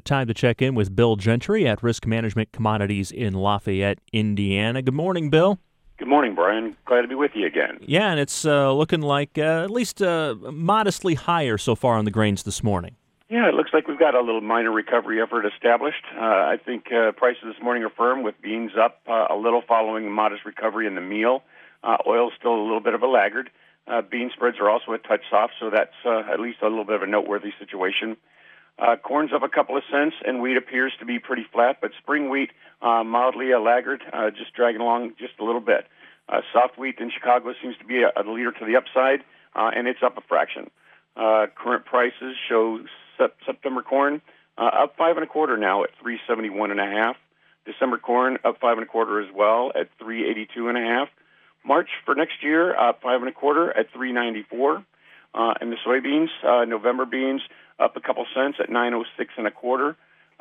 Time to check in with Bill Gentry at Risk Management Commodities in Lafayette, Indiana. Good morning, Bill. Good morning, Brian. Glad to be with you again. Yeah, and it's looking like at least modestly higher so far on the grains this morning. Yeah, it looks like we've got a little minor recovery effort established. I think prices this morning are firm, with beans up a little following a modest recovery in the meal. Oil's still a little bit of a laggard. Bean spreads are also a touch soft, so that's at least a little bit of a noteworthy situation. Corn's up a couple of cents, and wheat appears to be pretty flat, but spring wheat mildly a laggard, just dragging along just a little bit. Soft wheat in Chicago seems to be a leader to the upside, and it's up a fraction. Current prices show September corn up 5 1/4 now at 371 1/2. December corn up 5 1/4 as well at 382 1/2. March for next year up 5 1/4 at 394. And the soybeans, November beans up a couple cents at 906 1/4.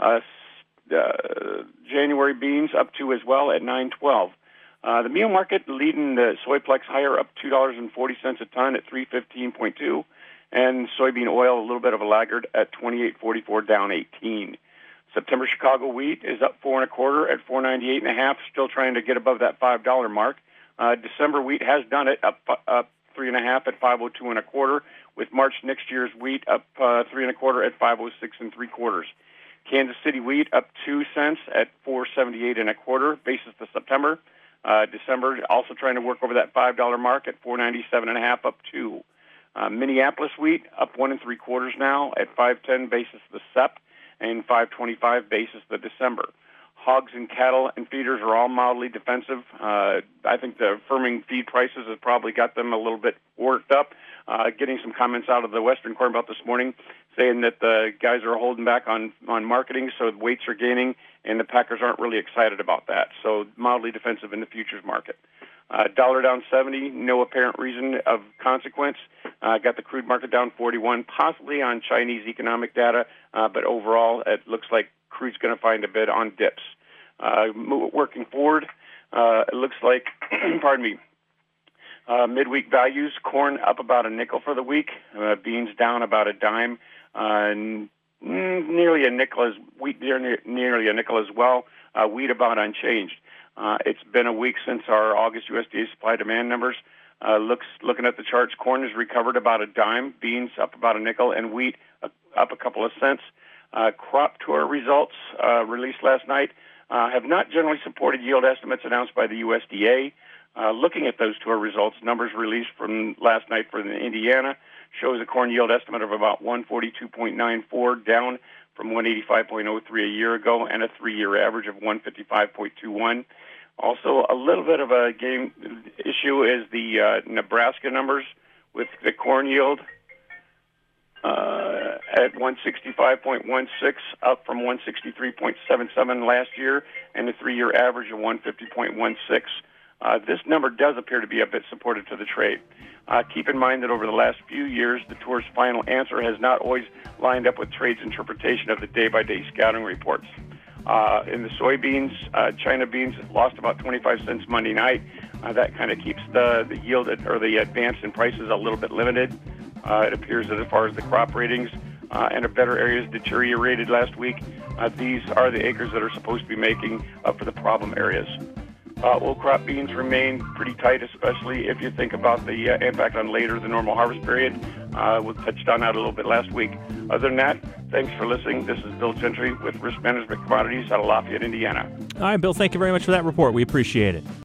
January beans up 2 as well at 912. The meal market leading the soyplex higher, up $2.40 a ton at 315.2, and soybean oil a little bit of a laggard at 28.44, down 18. September Chicago wheat is up 4 1/4 at 498 1/2, still trying to get above that $5 mark. December wheat has done it, up 3 1/2 at 502 1/4, with March next year's wheat up 3 1/4 at 506 3/4. Kansas City wheat up 2 cents at 478 1/4, basis to September. December also trying to work over that $5 mark at 497 1/2, up 2. Minneapolis wheat up 1 3/4 now at 510 basis the SEP and 525 basis the December. Hogs and cattle and feeders are all mildly defensive. I think the firming feed prices has probably got them a little bit worked up. Getting some comments out of the Western Corn Belt this morning saying that the guys are holding back on marketing, so the weights are gaining, and the packers aren't really excited about that. So mildly defensive in the futures market. Dollar down 70, no apparent reason of consequence. Got the crude market down 41, possibly on Chinese economic data, but overall it looks like crude's going to find a bid on dips. Working forward, it looks like, pardon me, midweek values, corn up about a nickel for the week, beans down about a dime, nearly a nickel as wheat, nearly a nickel as well, wheat about unchanged. It's been a week since our August USDA supply-demand numbers. Looking at the charts, corn has recovered about a dime, beans up about a nickel, and wheat up a couple of cents. Crop tour results released last night have not generally supported yield estimates announced by the USDA. Looking at those tour results, numbers released from last night for Indiana shows a corn yield estimate of about 142.94, down from 185.03 a year ago, and a 3-year average of 155.21. Also, a little bit of a game issue is the Nebraska numbers, with the corn yield at 165.16, up from 163.77 last year, and a 3-year average of 150.16. This number does appear to be a bit supportive to the trade. Keep in mind that over the last few years, the tour's final answer has not always lined up with trade's interpretation of the day-by-day scouting reports. In the soybeans, China beans lost about 25 cents Monday night. That kind of keeps the yield or the advance in prices a little bit limited. It appears that as far as the crop ratings and a better areas deteriorated last week, these are the acres that are supposed to be making up for the problem areas. Old crop beans remain pretty tight, especially if you think about the impact on later the normal harvest period. We touched on that a little bit last week. Other than that, thanks for listening. This is Bill Gentry with Risk Management Commodities out of Lafayette, Indiana. All right, Bill, thank you very much for that report. We appreciate it.